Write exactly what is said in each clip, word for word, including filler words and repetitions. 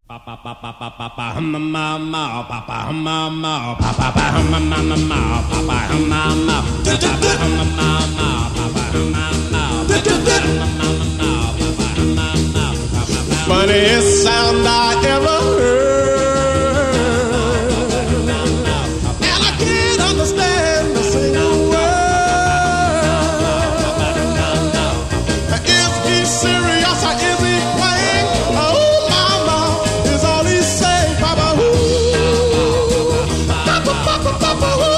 Funniest sound I ever heard, and I can't understand a single word. Is he serious or is he playing? Oh, mama, is all he say, Papa, ooh, Papa, Papa, Papa, ooh.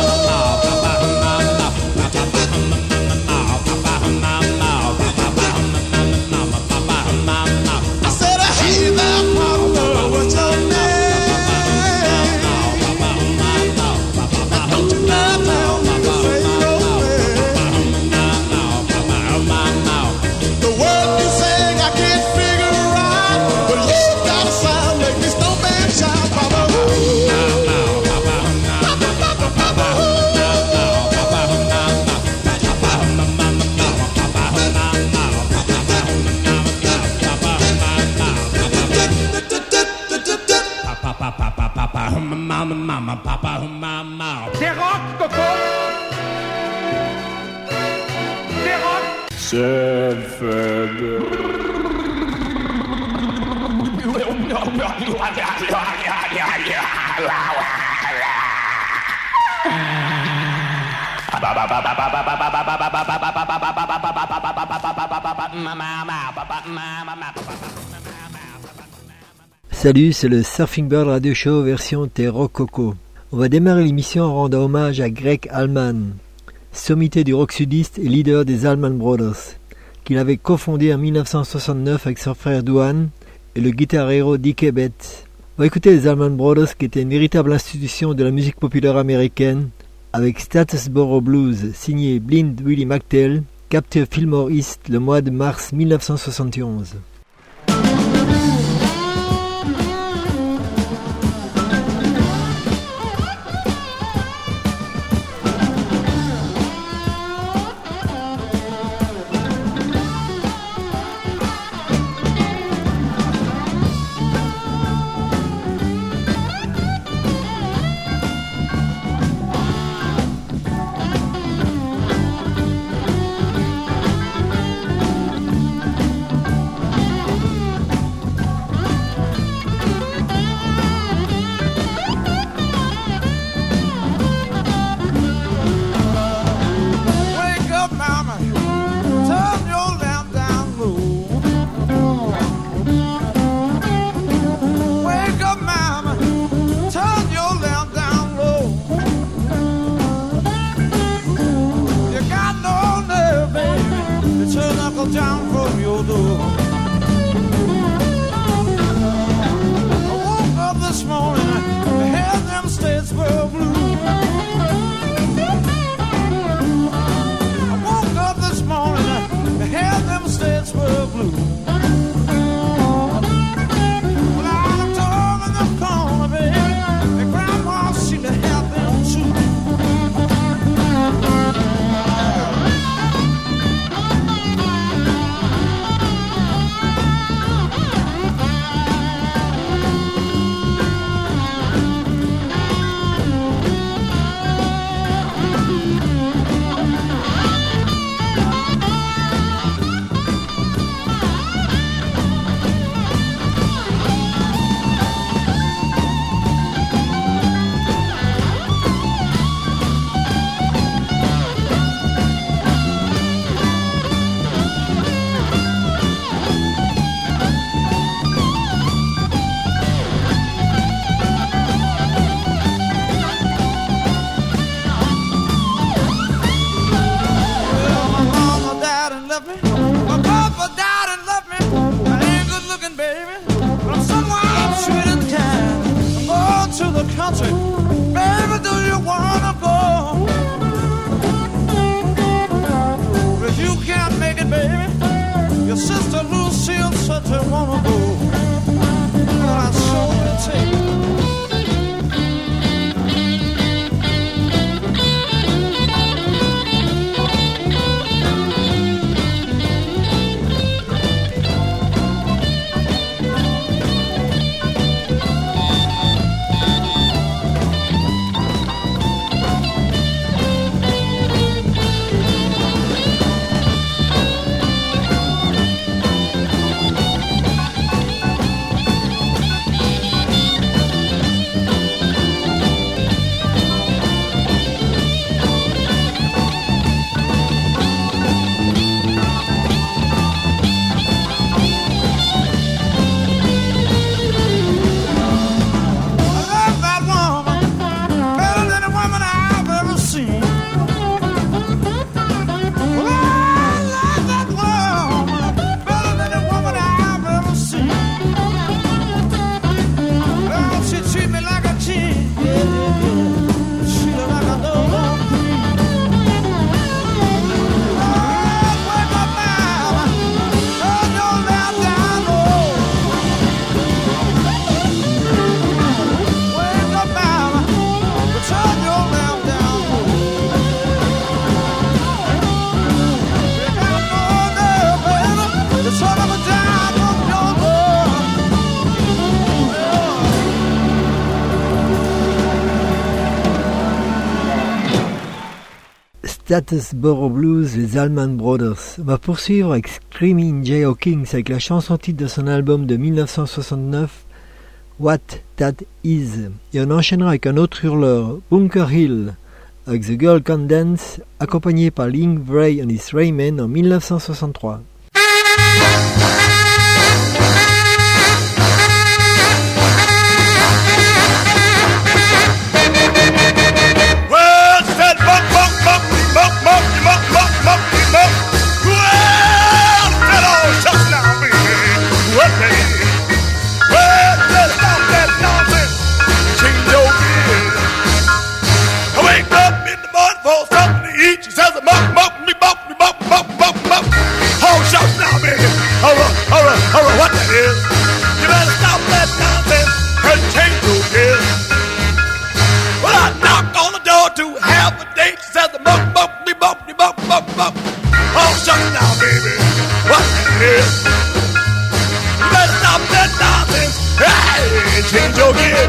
Mama, mama, papa, mama. C'est rock, Coco. C'est rock. C'est fait. Salut, c'est le Surfing Bird Radio Show version T-Rock Coco. On va démarrer l'émission en rendant hommage à Greg Allman, sommité du rock sudiste et leader des Allman Brothers, qu'il avait cofondé en dix-neuf cent soixante-neuf avec son frère Duane et le guitarero Dick Ebbett. On va écouter les Allman Brothers qui étaient une véritable institution de la musique populaire américaine, avec Statesboro Blues signé Blind Willie McTell, capté au Fillmore East le mois de mars dix-neuf cent soixante et onze. Down from your door. I woke up this morning, I had them Statesboro Blues. I woke up this morning, I had them Statesboro Blues. Well, I'm talking the corner, baby, and Grandma seemed to have them too. Country, baby, do you wanna go? If you can't make it, baby, your sister Lucille said they wanna go. But I sure will take it. Statesboro Blues, les Allman Brothers. On va poursuivre avec Screaming Jay Hawkins avec la chanson titre de son album de mille neuf cent soixante-neuf, What That Is. Et on enchaînera avec un autre hurleur, Bunker Hill, avec The Girl Can Dance, accompagné par Link Wray and his Raymen en mille neuf cent soixante-trois. She says, "Muck, muck, me, muck, me, muck, muck, muck, muck." Oh, shucks now, baby. All right, all right, all right, what that is? You better stop that nonsense and change your gears. Well, I knocked on the door to have a date. She says, "Muck, muck, me, muck, me, muck, muck, muck." Oh, shucks now, baby. What that is? You better stop that nonsense. Hey, change your gears.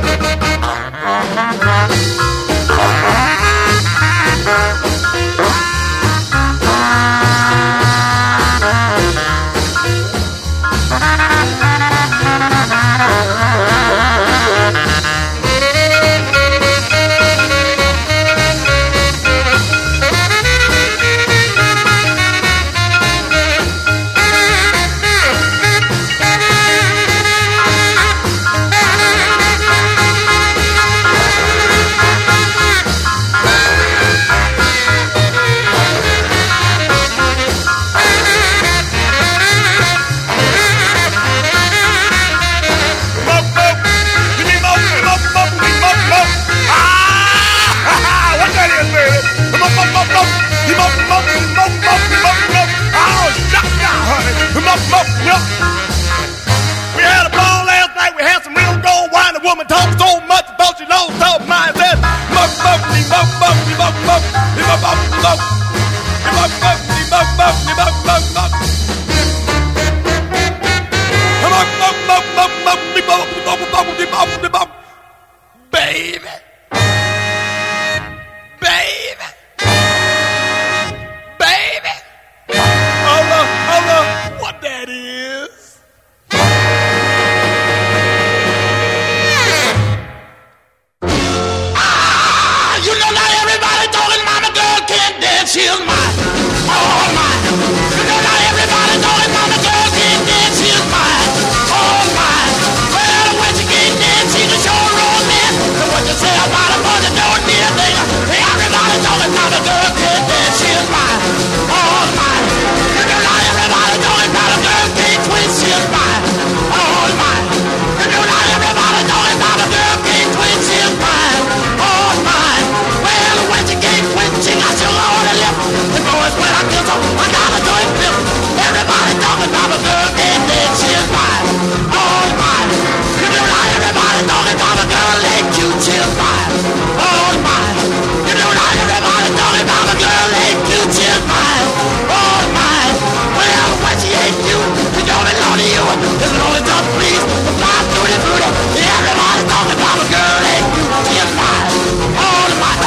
We had a ball last night. We had some real gold wine. The woman talked so much, I thought she lost her mind. Said, "Muck, muck, me, muck, muck, me, muck, muck, me, muck, muck, me, muck, me, muck, muck, me, muck, muck, me, muck, muck, muck." Muck, muck, muck, muck, muck, me, muck, me, muck, muck, me, muck, me, muck. Baby, baby, baby. Holla, holla, what that is? Ah, you know not everybody talking mama girl can't dance, she's mine, oh mine. You know not everybody talking mama girl can't dance, she's mine, oh mine. Well, when she can't dance, she's a sure romance. So what you say about a mother don't need a thing. Everybody talking mama girl can't dance, she's mine, oh mine. You know not everybody talking mama girl can't twist, she's mine, oh mine. You know not everybody talking mama girl can't twist, she's mine, oh mine. Well, when she can't quit, she got sugar on her lip. The boys when I kiss her, I gotta do it flip. Everybody talking mama girl can't dance, she's mine, oh mine. You know not everybody talking mama girl ain't cute, she's mine, oh mine. You know not everybody talking mama girl ain't cute, she's mine, oh mine. Well, when she ain't cute, she don't belong to you. It's an only tough please, the fly through the booty. Everybody talking mama girl ain't cute, she's mine, oh mine.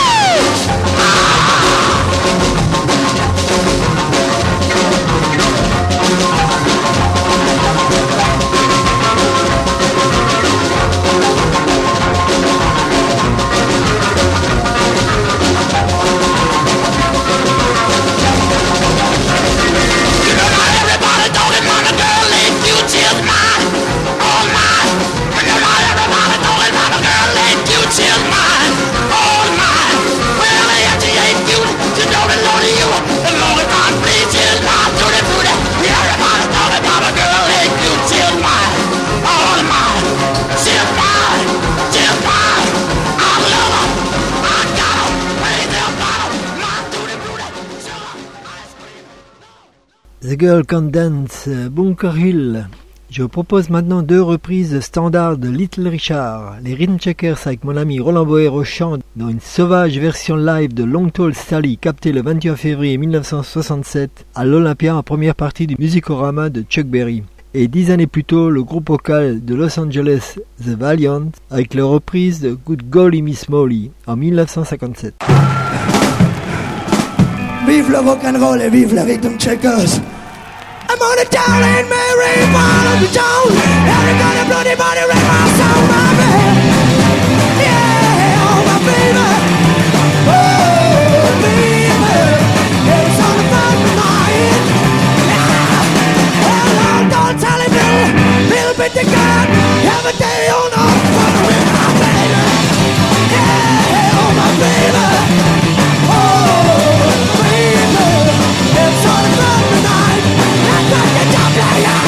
The Girl Can Dance, Bunker Hill. Je vous propose maintenant deux reprises standards de Little Richard. Les Rhythm Checkers avec mon ami Roland Boer au chant dans une sauvage version live de Long Tall Sally captée le vingt et un février mille neuf cent soixante-sept à l'Olympia en première partie du Musicorama de Chuck Berry. Et dix années plus tôt, le groupe vocal de Los Angeles, The Valiant, avec leur reprise de Good Golly Miss Molly en mille neuf cent cinquante-sept. Vive le rock'n'roll et vive le rhythm checkers. I'm on a darling Mary, fall of the town. Every got a bloody body right my soul, my man. Yeah, oh my baby. Oh, baby. It's all about the night. Yeah. Oh, Lord, don't tell him, Bill. Bill, bit the gun. Every day on off, following my baby. Yeah, oh my baby. Oh, baby. It's all about the night. That's what the job player.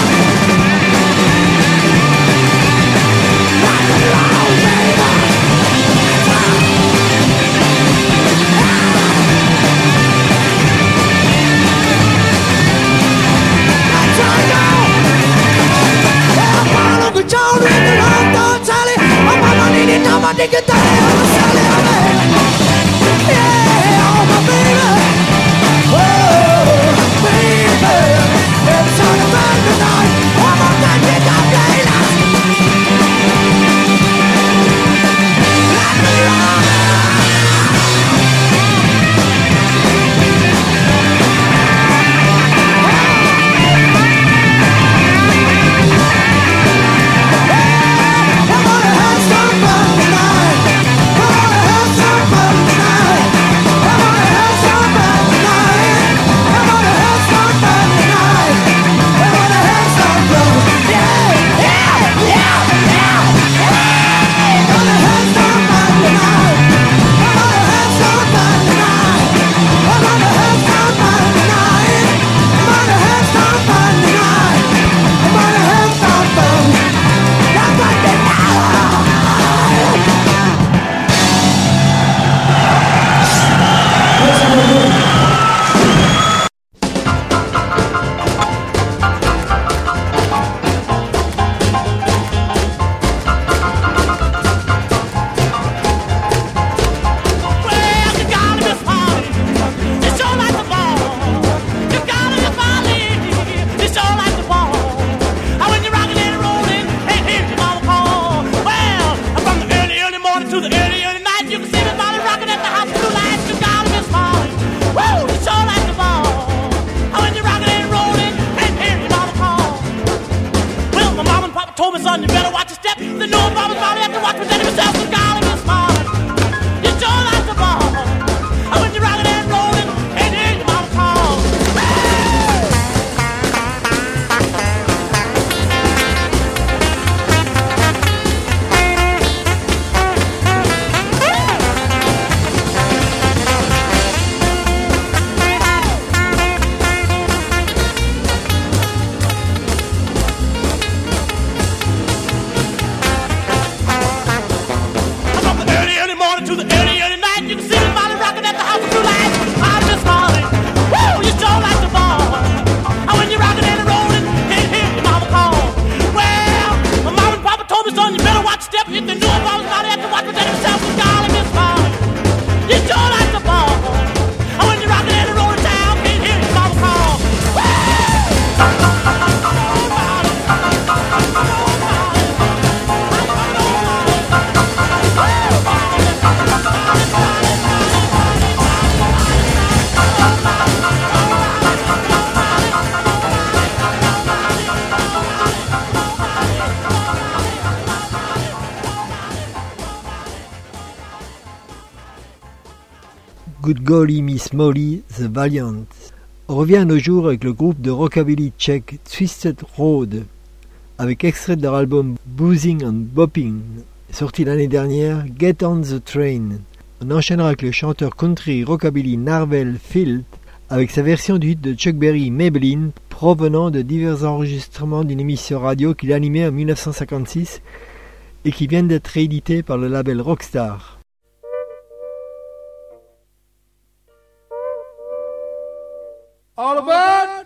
Rock and roll, baby. That's right now. Yeah, I'm on the John Rick and I'm Don Sally. I'm on my knee, I'm on the guitar, I'm a Sally, I'm a yeah, oh my baby. Oh, baby. It's all about the night. One more time, get that play now. Let me run. I'm gonna have some fun tonight. I'm gonna have some fun tonight. I'm gonna have some fun tonight. I'm gonna have some fun tonight. I'm gonna have some fun. Yeah, yeah, yeah, yeah, yeah. I'm gonna have some fun tonight. I'm gonna have some fun tonight. I'm gonna have some fun tonight. I'm gonna have some fun tonight. I'm gonna have some fun. That's what they know. Well, you gotta be funny. You sure like the ball. You gotta be funny. You sure like the ball. And when you're rocking and rolling, ain't hear your mama call. Well, from the early, early morning to the early, early night, you can see me body rocking at the house of blue lights. You gotta be funny. Woo, you sure like the ball. And when you're rocking and rolling, ain't hear your mama call. Well, my mama and papa told me, son, you better watch your step. They know if I was probably have to watch presenting myself. You gotta be smart. You sure like the ball. And when you're rocking and rolling, ain't hear your mama call. From the early, early morning to the early, early night, you can see me body rocking at the house of blue lights. I'm just calling. Woo, you sure like the ball. And when you're rocking and rolling, can't hear your mama call. Well, my mama and papa told me, son, you better watch your step. If they knew if I was body have to watch presenting himself. You gotta be smart. You sure like the ball. And when you're rocking and rolling down, can't hear your mama call. Good Golly Miss Molly, The Valiant. On revient à nos jours avec le groupe de rockabilly tchèque Twisted Road, avec extrait de leur album Boozing and Bopping, sorti l'année dernière, Get on the Train. On enchaînera avec le chanteur country rockabilly Narvel Field, avec sa version du hit de Chuck Berry Maybelline, provenant de divers enregistrements d'une émission radio qu'il animait en mille neuf cent cinquante-six et qui vient d'être réédité par le label Rockstar. All aboard!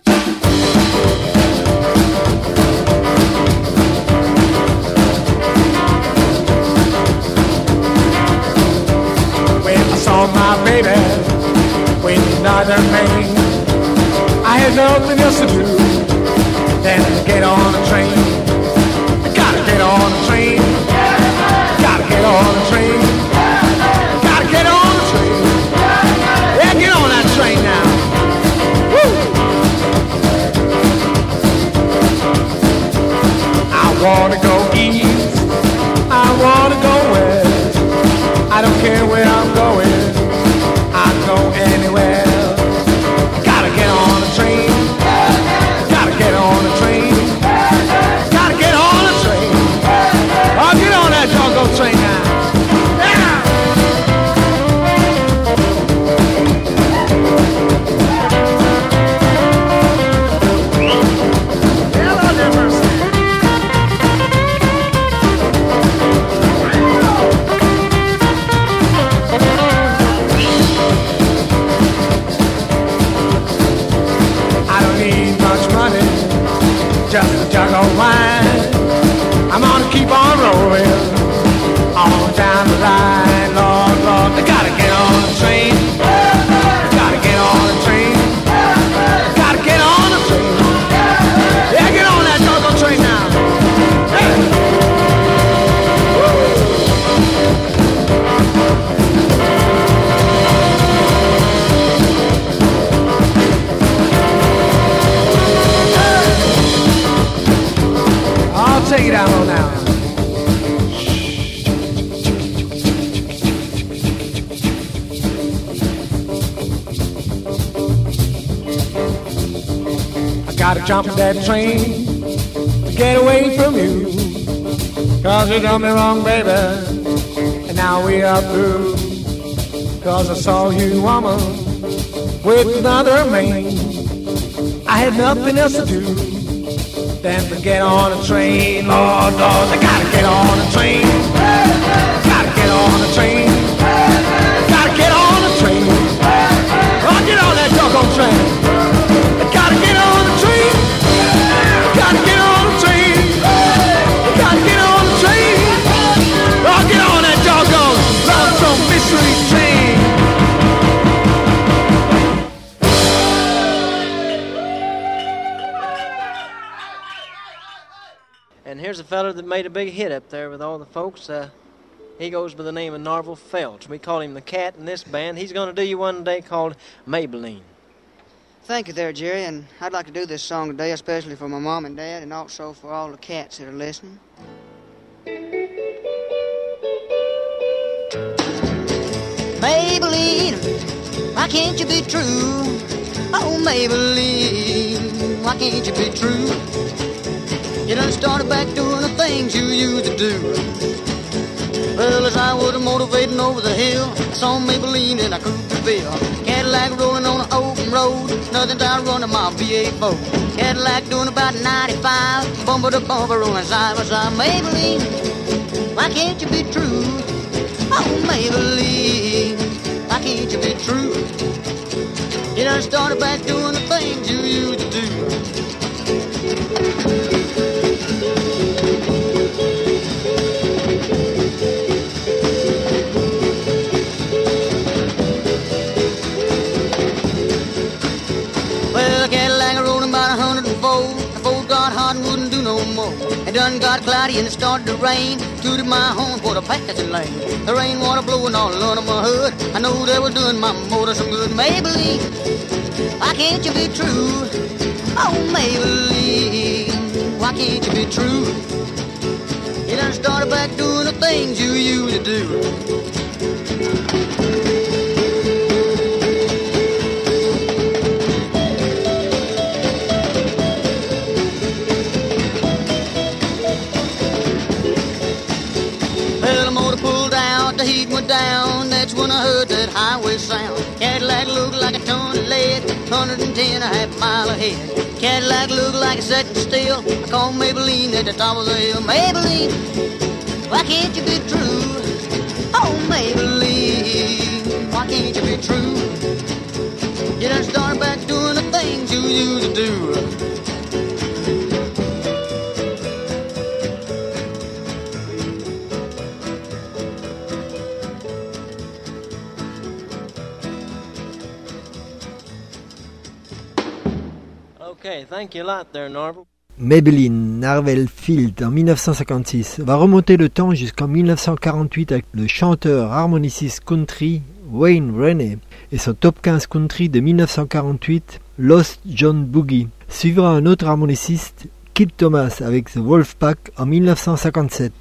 When I saw my baby, when you nodded me, I had nothing else to do than to get on a train. I gotta get on a train. Gotta get on a train. Gotta get on a train. Yeah, get on that train now. to jump that train to get away from you. Cause you done me wrong, baby, and now we are through. Cause I saw you, woman, with another man. I had nothing else to do than to get on a train. Lord, Lord, I gotta get on a train. Gotta get on a train. Gotta get on a train. Oh, get on that doggone train. Gotta get on the train. Gotta get on the train. Gotta get on the train. Oh, get on that doggone lonesome mystery train. And here's a fella that made a big hit up there with all the folks. Uh, he goes by the name of Narvel Felch. We call him the Cat in this band. He's going to do you one day called Maybelline. Thank you there, Jerry, and I'd like to do this song today, especially for my mom and dad, and also for all the cats that are listening. Maybelline, why can't you be true? Oh, Maybelline, why can't you be true? You done started back doing the things you used to do. Well, as I was motivating over the hill, I saw Maybelline and I cruised the bill. Cadillac rolling on an open road, nothing to outrun my V eight boat. Cadillac doing about ninety-five, bumper to bumper rolling side by side. Maybelline, why can't you be true? Oh, Maybelline, why can't you be true? You done started back doing the things you used to do. Well, Cadillac rolling about a hundred and four. The Ford got hot and wouldn't do no more. It done got cloudy and it started to rain. Tooted my horn for the passing lane. The rainwater blowing all under my hood. I know they were doing my motor some good. Maybelline, why can't you be true? Oh, Maybelline, why can't you be true? You done started back doing the things you used to do. Well, the motor pulled out, the heat went down. That's when I heard that highway sound. Cadillac looked like a ton of lead, one hundred ten a half mile ahead. Cadillac looked like a second still. I called Maybelline at the top of the hill. Maybelline, why can't you be true? Oh, Maybelline, why can't you be true? You done started back doing the things you used to do. Okay, thank you a lot there, Narvel. Maybelline, Narvel Field en mille neuf cent cinquante-six va remonter le temps jusqu'en mille neuf cent quarante-huit avec le chanteur harmoniciste country Wayne Rainey et son top quinze country de mille neuf cent quarante-huit, Lost John Boogie. Suivra un autre harmoniciste, Kid Thomas avec The Wolfpack en mille neuf cent cinquante-sept.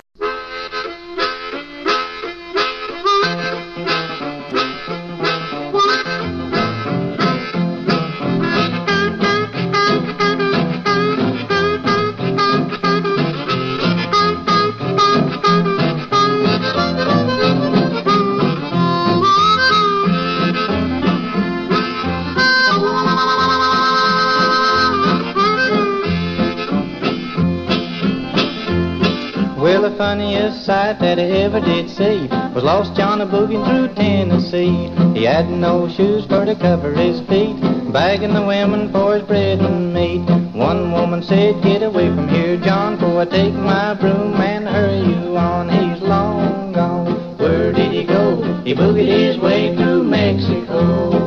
Funniest sight that I ever did see was Lost John a boogieing through Tennessee. He had no shoes for to cover his feet, begging the women for his bread and meat. One woman said, "Get away from here, John, for I take my broom and hurry you on. He's long gone." Where did he go? He boogied his way through Mexico.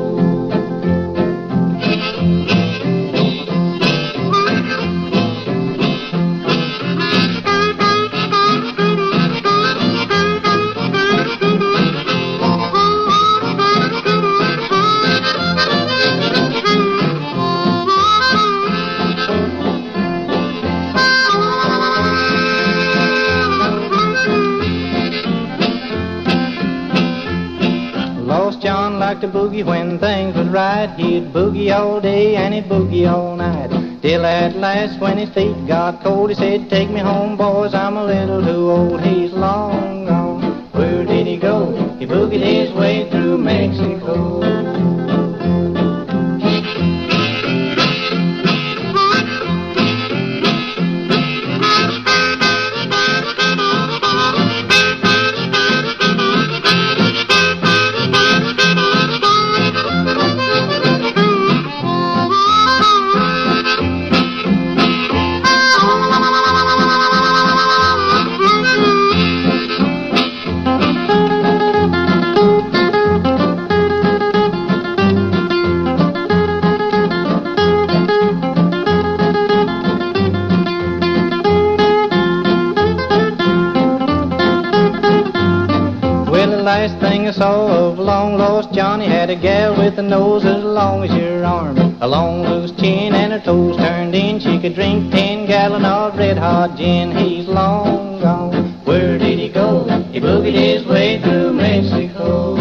To boogie when things was right. He'd boogie all day and he'd boogie all night. Till at last when his feet got cold, he said, take me home, boys, I'm a little too old. He's long gone. Where did he go? He boogied his way through Mexico. Last thing I saw of long lost Johnny had a gal with a nose as long as your arm, a long loose chin and her toes turned in. She could drink ten gallon of red hot gin. He's long gone. Where did he go? He boogied his way through Mexico.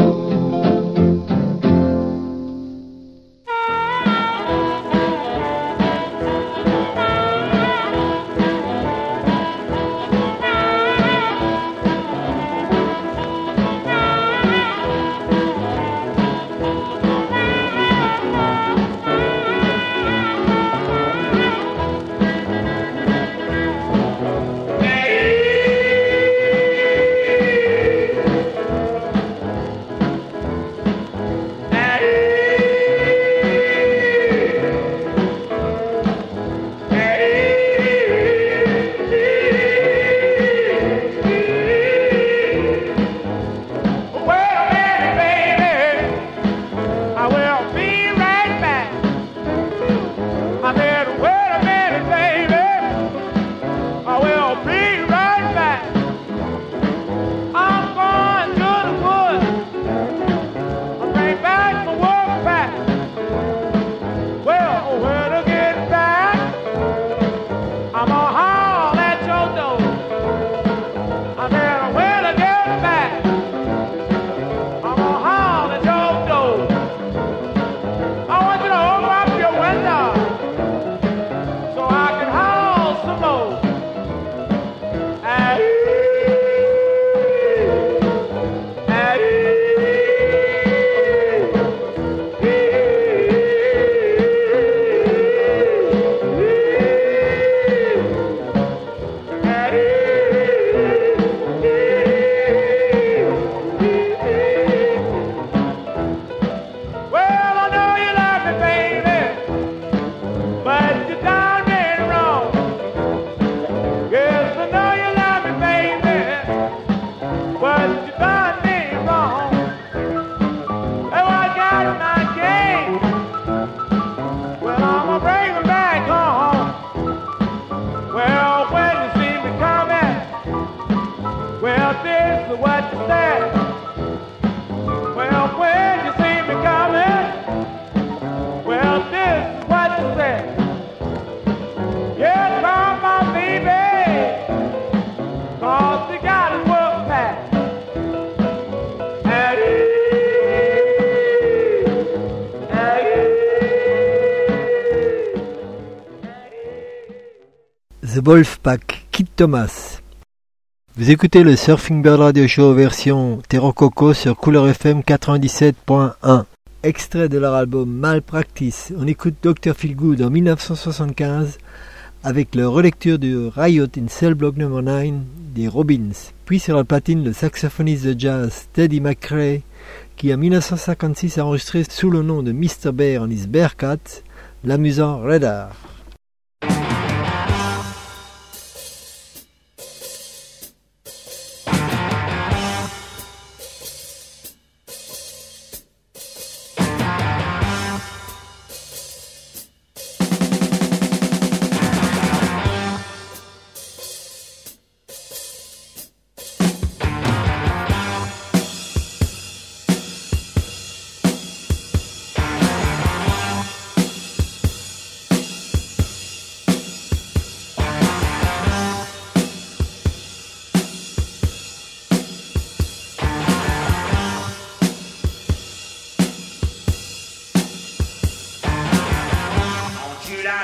The Wolfpack, Kid Thomas. Vous écoutez le Surfing Bird Radio Show version Terro Coco sur Couleur F M quatre-vingt-dix-sept point un. Extrait de leur album Malpractice, on écoute docteur Feelgood en mille neuf cent soixante-quinze avec leur relecture du Riot in Cell Block numéro neuf des Robins. Puis sur la platine le saxophoniste de jazz Teddy McRae qui en mille neuf cent cinquante-six a enregistré sous le nom de mister Bear and his Bearcats l'amusant Radar.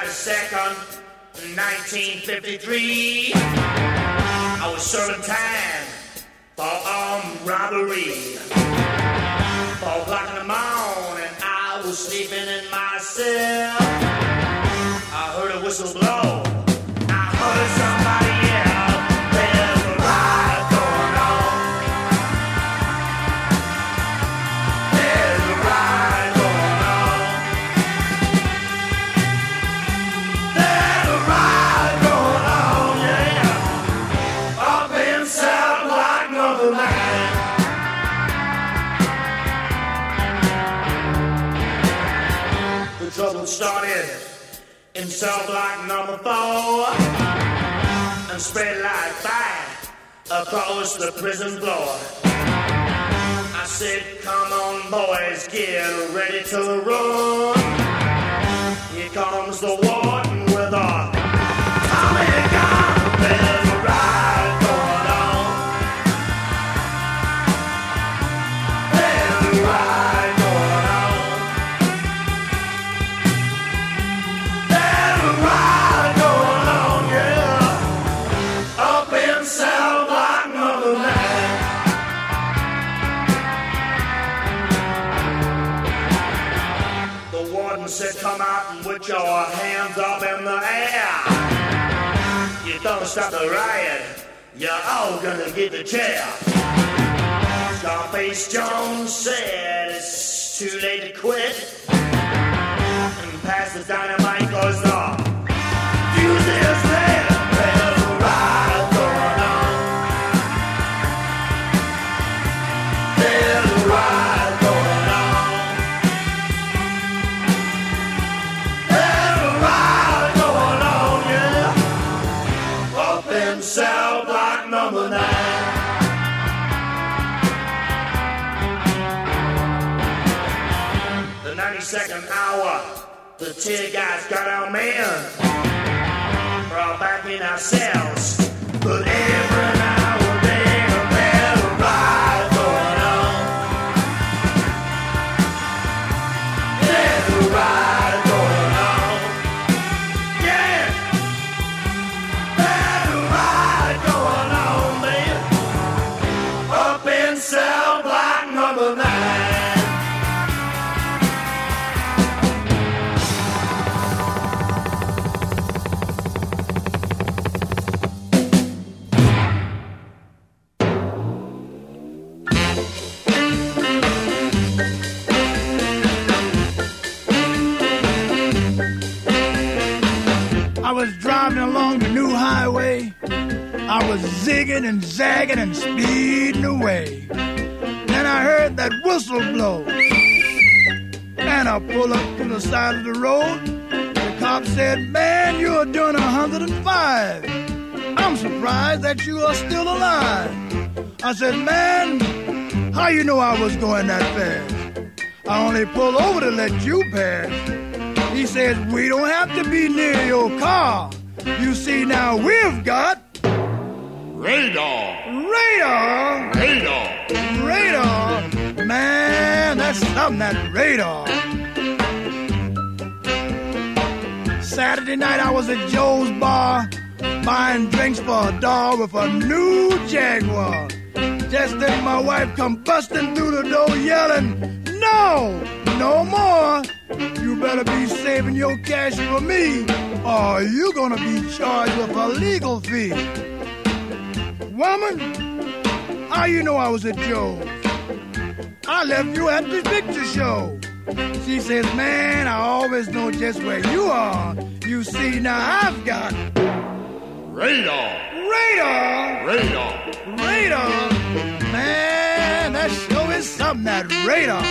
second, nineteen fifty-three. I was serving time for armed robbery. Four o'clock in the morning, I was sleeping in my cell. I heard a whistle blow. I heard somebody yell. There's a riot going on. There's a riot going on. There's a riot going on, yeah. Up in South Block number nine. The trouble started in cell block number four and spread like fire across the prison floor. I said, come on boys, get ready to run. Here comes the warden with a Tommy gun. There's a riot going on. There's a riot going on. There's a riot going on, yeah. Up in cell block number nine. The warden said, come out and put your hands up in the air. You don't stop the riot, you're all gonna get the chair. Scarface Jones said it's too late to quit. And pass the dynamite cause the fuse is there. There's a riot going on. There's a riot going on. There's a riot going on, yeah. Up in cell block number nine. The ninety-second hour, the tear gas got our men. We're all back in our cells, but every now and then there's a riot going on. There's a riot going on. Yeah, there's a riot going on, man. Up in cell block number nine. I was driving along the new highway. I was zigging and zagging and speeding away. Then I heard that whistle blow. And I pulled up to the side of the road. The cop said, man, you're doing one hundred five. I'm surprised that you are still alive. I said, man, how you know I was going that fast? I only pulled over to let you pass. He says, we don't have to be near your car. You see, now we've got Radar. radar. Radar. Radar. Man, that's something, that radar. Saturday night I was at Joe's bar buying drinks for a dog with a new Jaguar. Just then my wife come busting through the door yelling, no, no more. You better be saving your cash for me, or you're gonna be charged with a legal fee. Woman, how you know I was at Joe's? I left you at the picture show. She says, man, I always know just where you are. You see, now I've got Radar. radar. Radar. Radar. Man, that sure is something, that radar.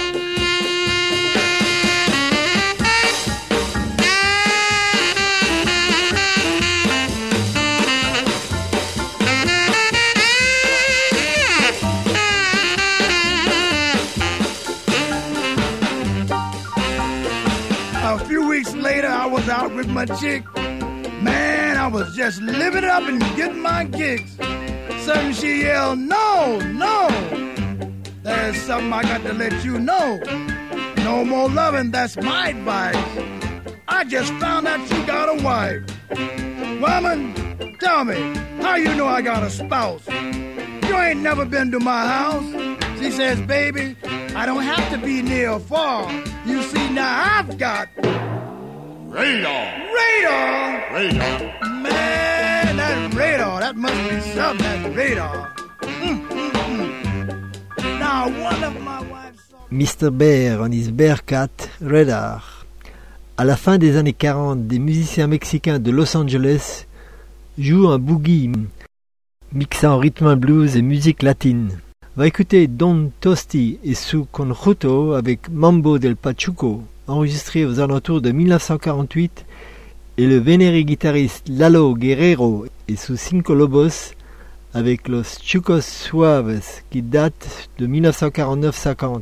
A few weeks later, I was out with my chick. Man, I was just living it up and getting my kicks. Suddenly she yelled, no, no. There's something I got to let you know. No more loving, that's my advice. I I just found out you got a wife. Woman, tell me, how you know I got a spouse? You ain't never been to my house. She says, baby, I don't have to be near or far. You see, now I've got radar. Radar? Radar. Man, that radar, that must be something, that radar. Mm, mm, mm. Now, one of my wives saw... Mister Bear on his Bearcat Radar. À la fin des années quarante, des musiciens mexicains de Los Angeles jouent un boogie mixant rhythm and blues et musique latine. On va écouter Don Tosti et Su Conjunto avec Mambo del Pachuco, enregistré aux alentours de mille neuf cent quarante-huit, et le vénéré guitariste Lalo Guerrero et sus Cinco Lobos avec Los Chucos Suaves, qui date de mille neuf cent quarante-neuf cinquante.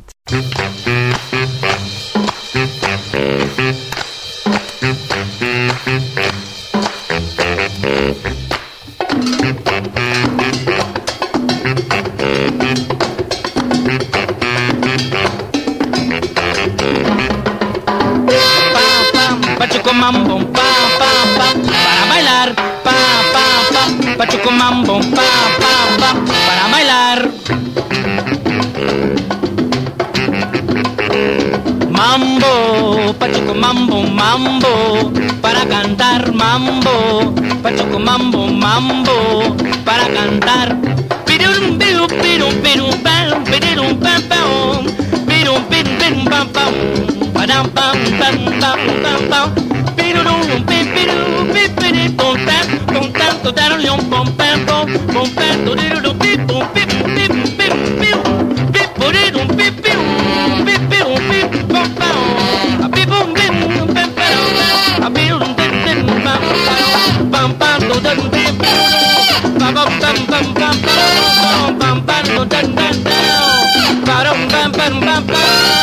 Pachuco mambo, pa, pa, pa, para bailar, pa, pa, pa, Pachuco mambo, pa, pa, pa, para bailar. Mambo, Pachuco mambo, mambo, para cantar, mambo, Pachuco mambo, mambo, para cantar. Pirum, pirum, pirum, pirum, pam, pirum, pam, pam, pirum, pirum, pirum, pam, pam. Pam pam pam pam pam pam, pirum pim pirum pim pirum pom pam pom pam to dar leon pom pam pom pom pam to dirum pim pom pim pim pim pim pim pirum pim pirum pim pirum pim pom pam a pim pim pam pam a pirum pim pim pam pam pam to dar pim pam pam pam pam pam pam pam to dar pim pam pam pam pam pam.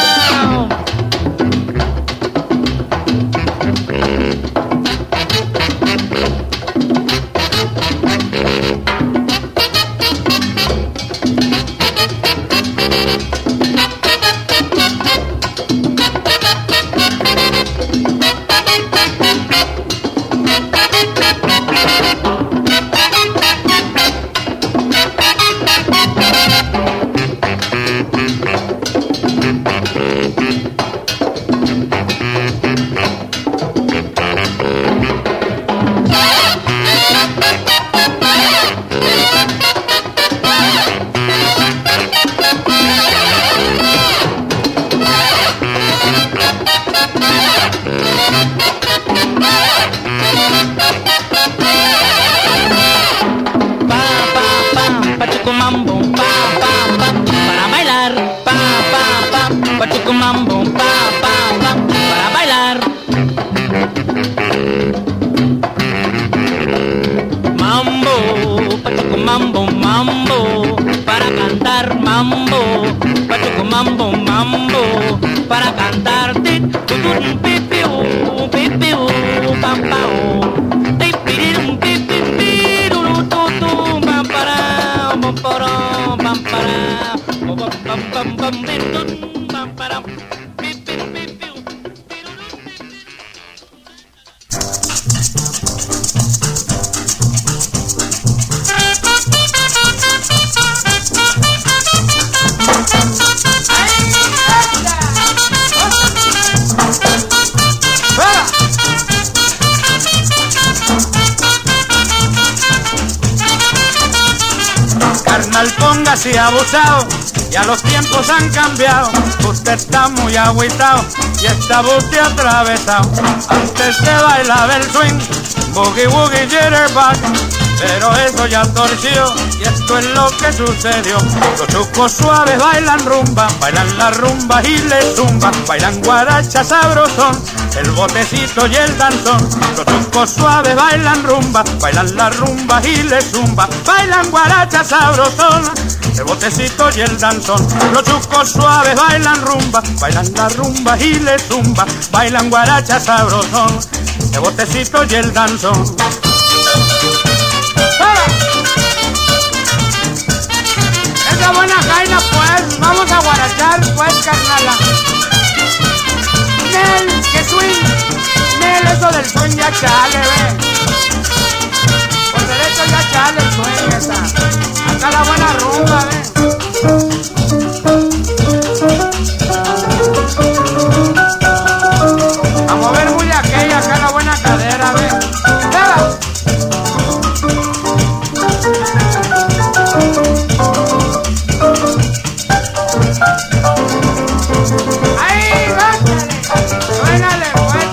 Póngase abusado, ya los tiempos han cambiado. Usted está muy agüitado y está usted atravesado. Antes se bailaba el swing, boogie woogie jitterbug, pero eso ya torció y esto es lo que sucedió. Los chucos suaves bailan rumba, bailan la rumba y le zumba, bailan guaracha sabrosón, el botecito y el danzón. Los chucos suaves bailan rumba, bailan la rumba y le zumba, bailan guaracha sabrosón, el botecito y el danzón. Los chucos suaves bailan rumba, bailan la rumba y le zumba, bailan guaracha sabrosón, el botecito y el danzón. Esa buena jaina pues, vamos a guarachar pues, carnala. Nel, que swing, Daniel, eso del swing ya chale, ve. Por derecho ya chale el swing esa. Acá la buena rumba, ve. A mover muy aquella, acá la buena cadera, ve. ¡Vela! ¡Ahí, bájale! ¡Suénale, pues!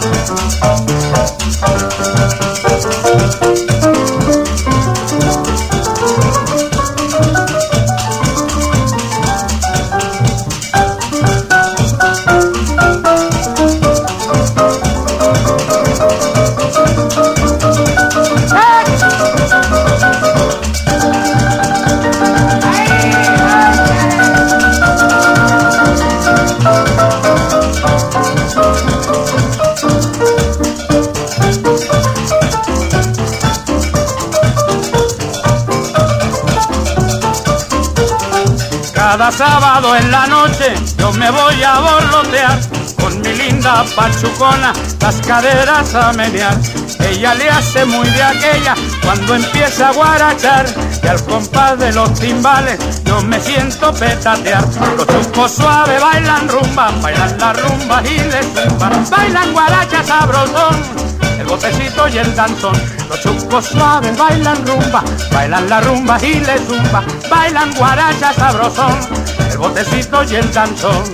Cada sábado en la noche yo me voy a borlotear con mi linda pachucona, las caderas a menear. Ella le hace muy de aquella cuando empieza a guarachar y al compás de los timbales yo me siento petatear. Los chucos suaves bailan rumba, bailan la rumba y les zumba, bailan guaracha sabrosón, el botecito y el danzón. Los chucos suaves bailan rumba, bailan la rumba y le zumba, bailan guaracha sabrosón, el botecito y el danzón.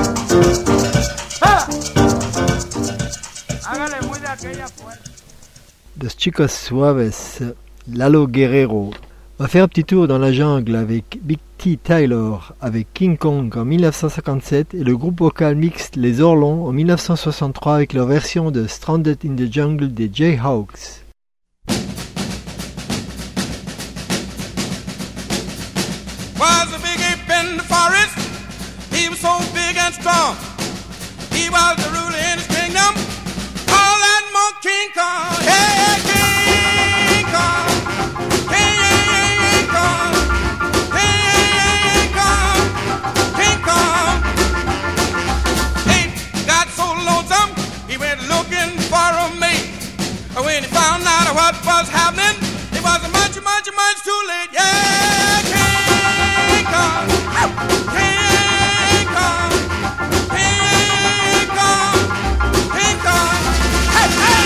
¡Ah! Hágale muy de aquella fuerza. Los Chicos Suaves, Lalo Guerrero. On va faire un petit tour dans la jungle avec Big T. Taylor, avec King Kong en dix-neuf cent cinquante-sept et le groupe vocal mixte Les Orlons en dix-neuf cent soixante-trois avec leur version de Stranded in the Jungle des Jayhawks. Was a big ape in the forest. He was so big and strong. He was the ruler in his kingdom. All that more King Kong. Hey, King Kong. King Kong. King Kong. King Kong. Ape got so lonesome, he went looking for a mate. When he found out what was happening, it was much, much, much too late. Yeah, King Kong. King Kong. King Kong. King Kong. Hey, hey.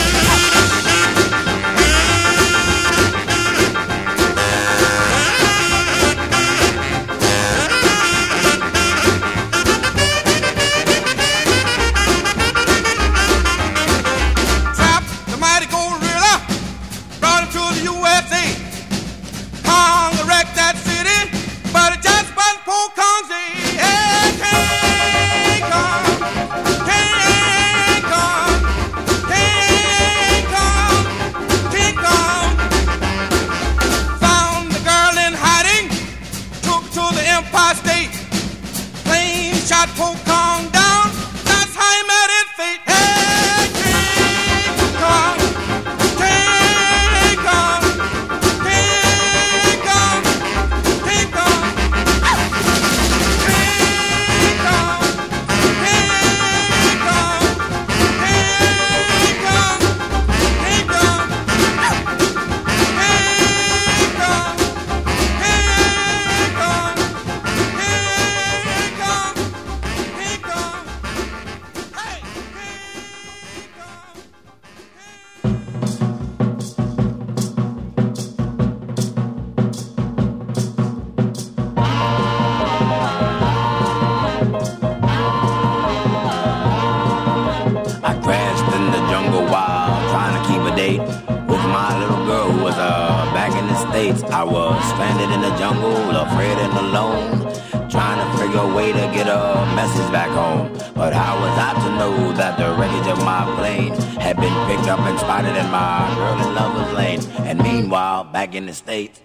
Trap the mighty gorilla, brought him to the U S A. Kong wrecked that city, but it just wasn't poor Kong's day. Hey, King Kong, King Kong, King Kong, King Kong. Found the girl in hiding, took her to the Empire State. Plane shot poor Kong down, that's how he met his fate. Hey, King Kong, King Kong, King Kong, King Kong. King Kong, King Kong, King Kong, King Kong. King Kong, King Kong, King Kong, King Kong. Hey, King Kong. I crashed in the jungle while trying to keep a date with my little girl who was uh, back in the States. I was stranded in the jungle, afraid and alone, trying to figure a way to get a message back home. But how was I to know that the wreckage of my plane had been picked up and spotted in my girl and lover's lane? And meanwhile, back in the States,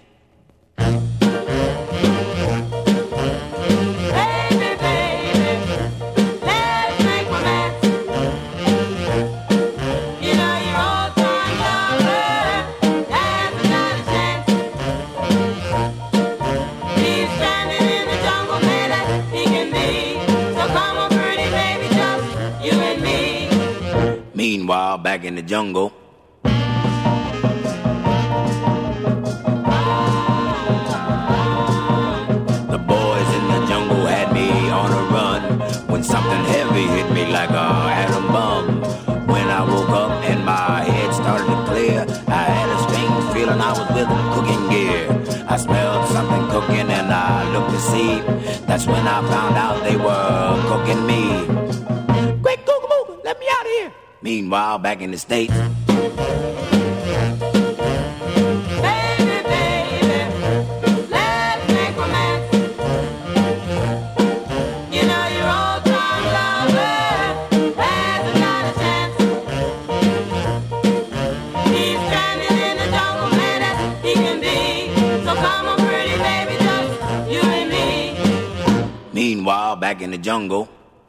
meanwhile, back in the jungle. The boys in the jungle had me on a run when something heavy hit me like a atom bomb. When I woke up and my head started to clear, I had a strange feeling I was with cooking gear. I smelled something cooking and I looked to see. That's when I found out they were cooking me. Quick, Google Moogle, let me out of here. Meanwhile, back in the States. Baby, baby, let's make romance. You know your old time lover has another chance. He's stranded in the jungle, mad as he can be. So come on, pretty baby, just you and me. Meanwhile, back in the jungle.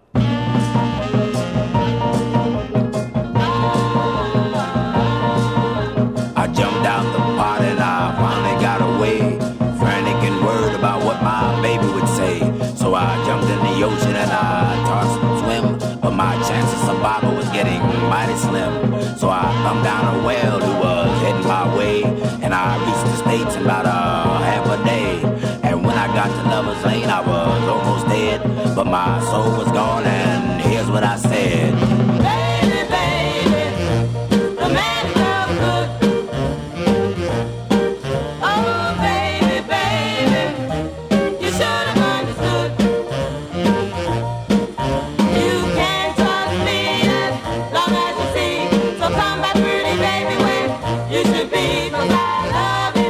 I jumped out the pot and I finally got away, frantic and worried about what my baby would say. So I jumped in the ocean and I tried to swim, but my chance of survival was getting mighty slim. So I thumbed down a whale who was heading my way, and I reached the States in about a half a day. And when I got to Lover's Lane, I was almost dead, but my soul was gone, and here's what I said. Baby, baby, the man felt good. Oh, baby, baby, you should have understood. You can't trust me as long as you see. So come back, pretty baby, when you should be. 'Cause I love you.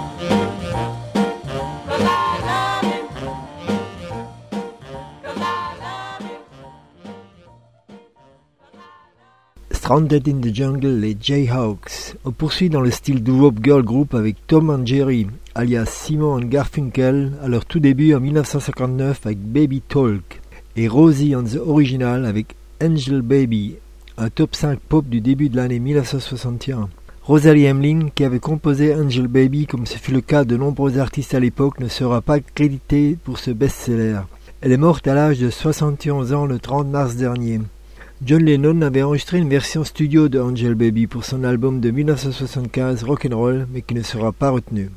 'Cause I love you. 'Cause I love you. Stranded in the Jungle, les Jayhawks. On poursuit dans le style doo-wop girl group avec Tom and Jerry, alias Simon and Garfunkel, à leur tout début en dix-neuf cent cinquante-neuf avec Baby Talk, et Rosie and the Original avec Angel Baby, un top cinq pop du début de l'année dix-neuf cent soixante et un. Rosalie Hemling, qui avait composé Angel Baby comme ce fut le cas de nombreux artistes à l'époque, ne sera pas créditée pour ce best-seller. Elle est morte à l'âge de soixante et onze ans le trente mars dernier. John Lennon avait enregistré une version studio de Angel Baby pour son album de dix-neuf cent soixante-quinze Rock'n'Roll, mais qui ne sera pas retenu.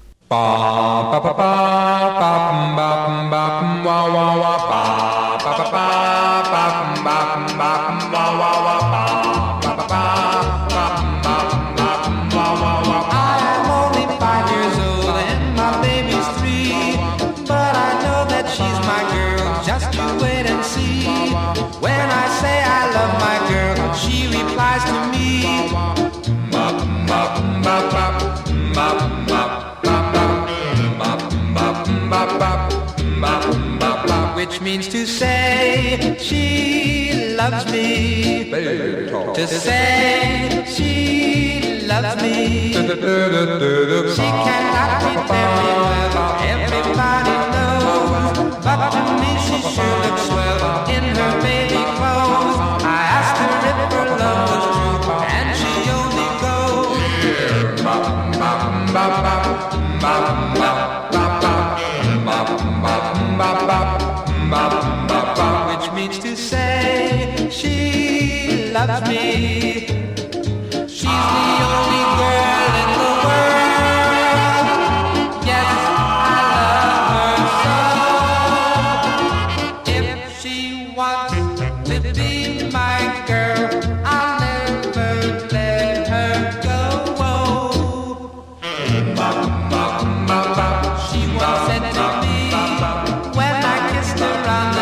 When I say I love my girl, she replies to me, mop, mop, mop, mop, mop, mop, mop, mop, mop, mop, mop, which means to say she loves me, to say she loves me. She cannot be very well, everybody knows, but to me she sure looks well in her baby clothes. I asked her if her love was true, and she only goes, yeah, bop, bop, bop, bop, bop, bop, bop, bop, bop, bop, bop, bop, bop, which means to say she loves me. She's the only girl in the world. Yes, I love her so. If she wants to be my girl, I'll never let her go. Bop, bop, bop, bop. She once said to me when I kissed her on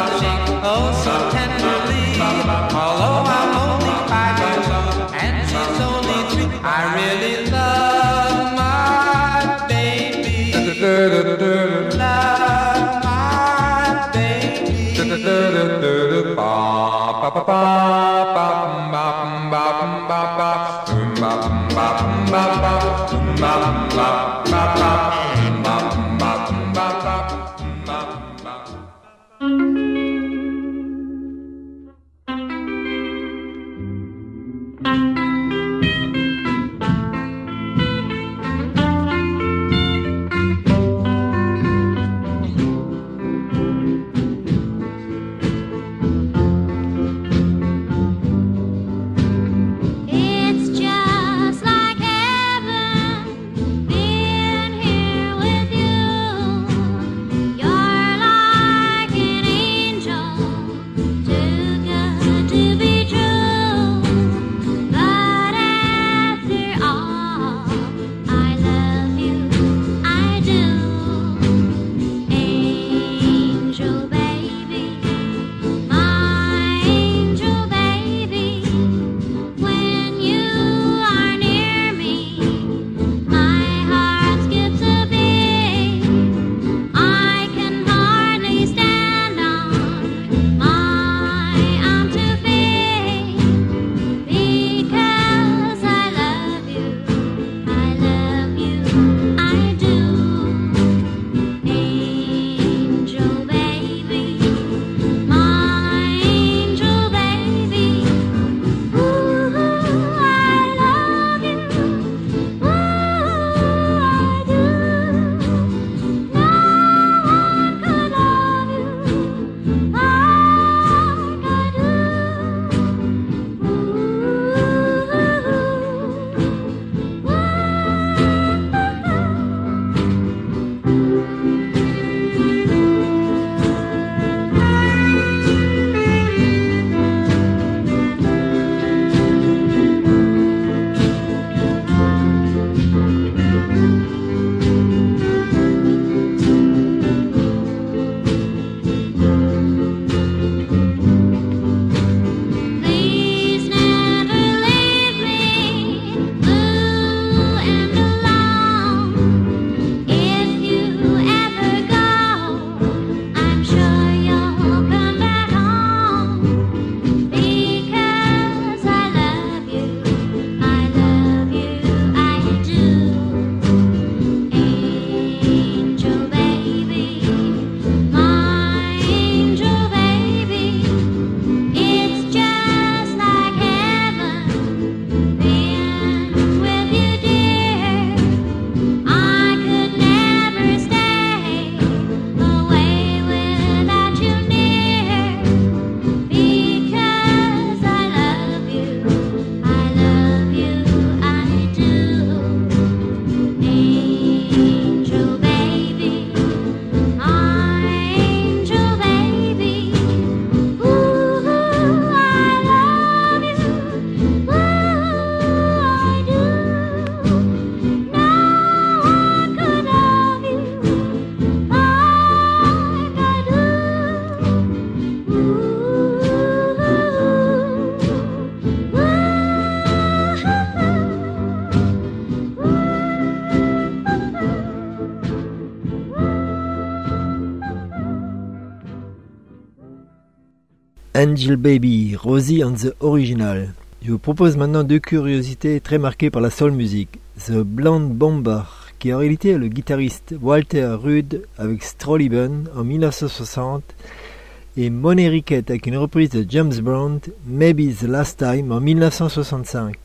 Angel Baby, Rosie and the Original. Je vous propose maintenant deux curiosités très marquées par la soul music. The Blonde Bomber, qui en réalité est le guitariste Walter Rudd avec Strolliben en mille neuf cent soixante, et Money Rickett avec une reprise de James Brown, Maybe the Last Time en mille neuf cent soixante-cinq.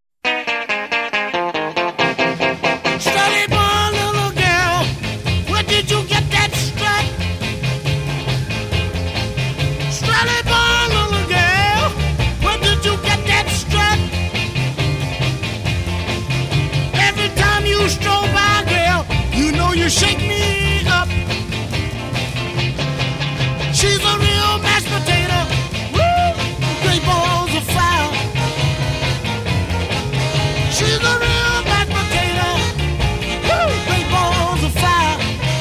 You shake me up. She's a real mashed potato. Woo! Great balls of fire. She's a real mashed potato. Woo! Great balls of fire.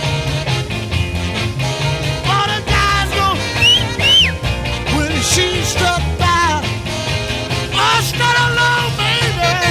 All the guys go when she struck by. Oh, strut along, baby.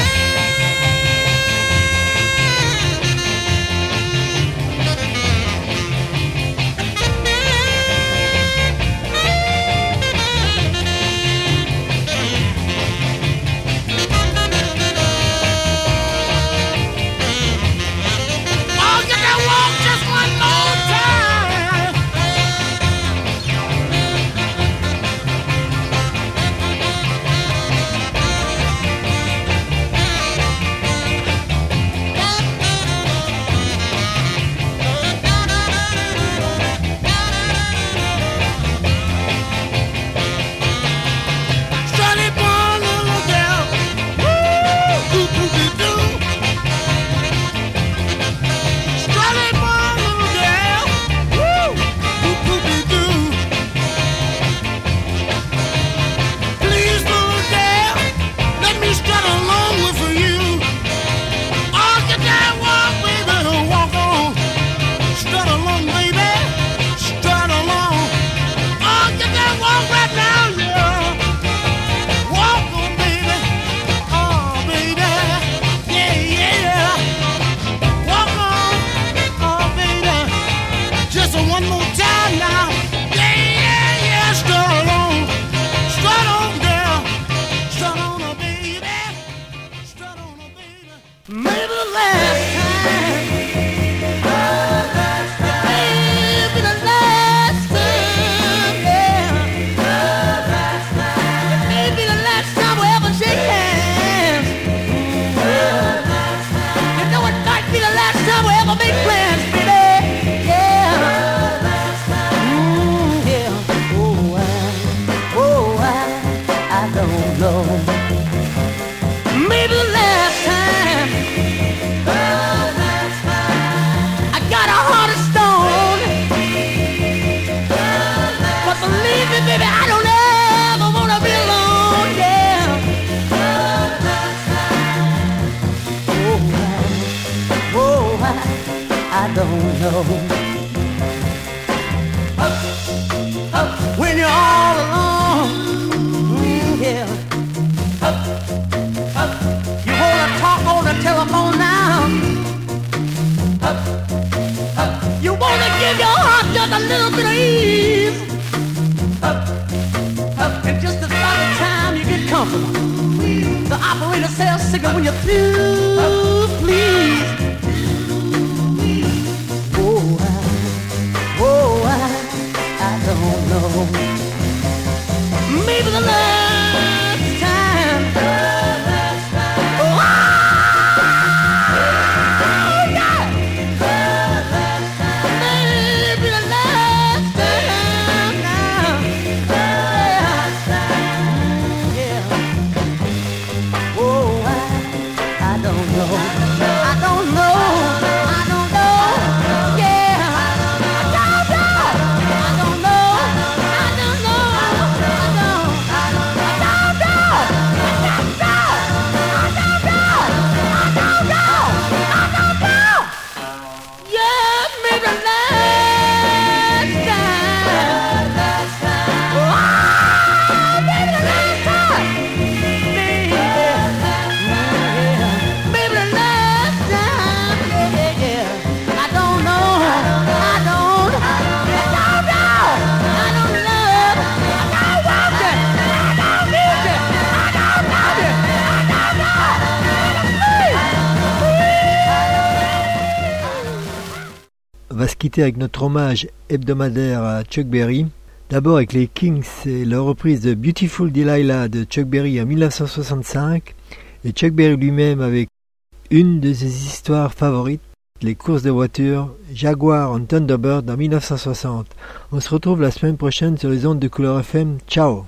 When you're all alone, mm, yeah. You wanna talk on the telephone now. You wanna give your heart just a little bit of ease. And just about the time you get comfortable, the operator says, "Signal when you're through, please." Don't know. Maybe the last time. The last time. Oh, yeah. The last time. Maybe the last time now. The last time. Yeah. Oh, I, I don't quitter avec notre hommage hebdomadaire à Chuck Berry. D'abord avec les Kings et leur reprise de Beautiful Delilah de Chuck Berry en dix-neuf cent soixante-cinq, et Chuck Berry lui-même avec une de ses histoires favorites, les courses de voitures, Jaguar en Thunderbird en dix-neuf cent soixante. On se retrouve la semaine prochaine sur les ondes de Couleur F M. Ciao!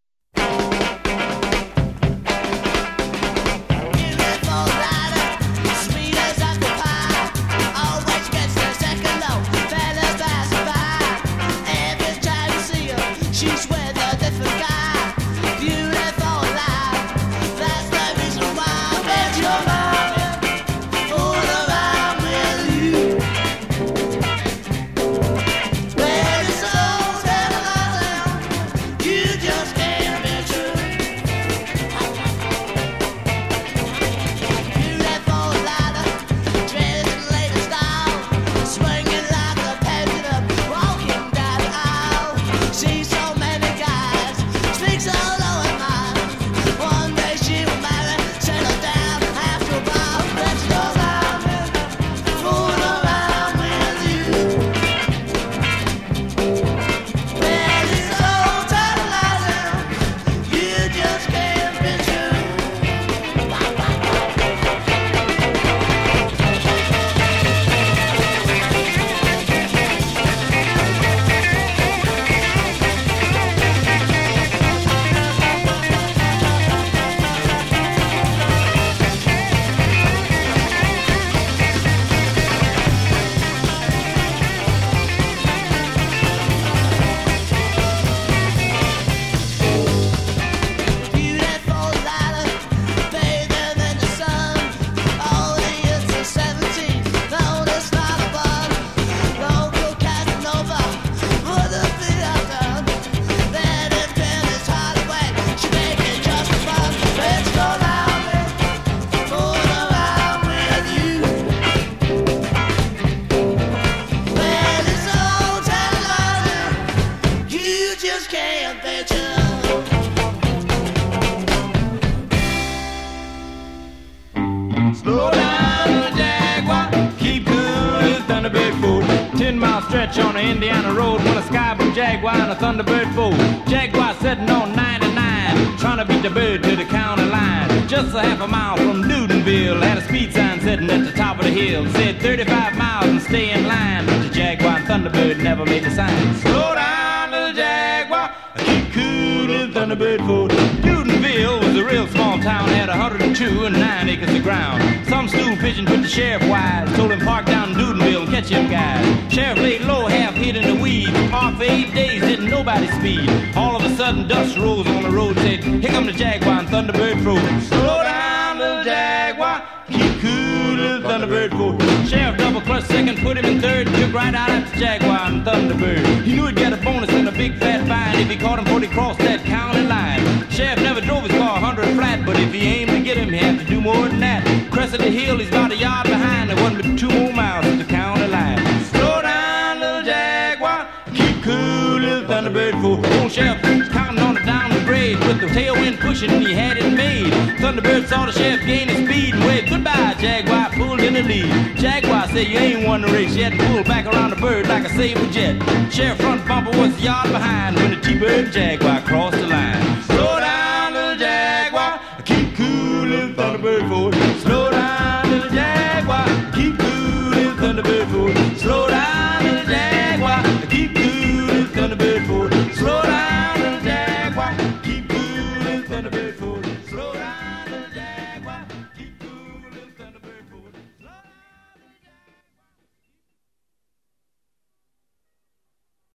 On the Indiana road when a Sky Blue Jaguar and a Thunderbird fool. Jaguar sitting on ninety-nine, trying to beat the bird to the county line. Just a half a mile from Newtonville, had a speed sign sitting at the top of the hill. Said thirty-five miles and stay in line, but the Jaguar and Thunderbird never made the sign. Slow down, little Jaguar, keep cool, little Thunderbird fool. Newtonville was a real small town, had one hundred two and nine acres of ground. Some stool pigeon put the sheriff wise, told him park down in Newtonville and catch him guys. Sheriff laid low, half hid in the weeds, parked for eight days, didn't nobody speed. All of a sudden dust rose on the road, said, here come the Jaguar and Thunderbird froze. Slow down, little Jaguar, keep cool, little Thunderbird froze. Sheriff double clutch second, put him in third, took right out after Jaguar and Thunderbird. He knew he'd get a bonus and a big fat fine if he caught him before he crossed that county line. Sheriff never drove his car one hundred flat, but if he aimed to get him, he had to do more than that. Crested the hill, he's about a yard behind, there wasn't but two more miles to the county line. Slow down, little Jaguar, keep cool, little Thunderbird fool. Old Sheriff was counting on it down the grade, with the tailwind pushing, and he had it made. Thunderbird saw the Sheriff gain his speed and waved goodbye. Jaguar pulled in the lead. Jaguar said, you ain't won the race yet, and pulled back around the bird like a saber jet. Sheriff front bumper was a yard behind when the T-Bird Jaguar crossed the line. Slow down, little Jaguar, keep cool, little Thunderbird fool. Slow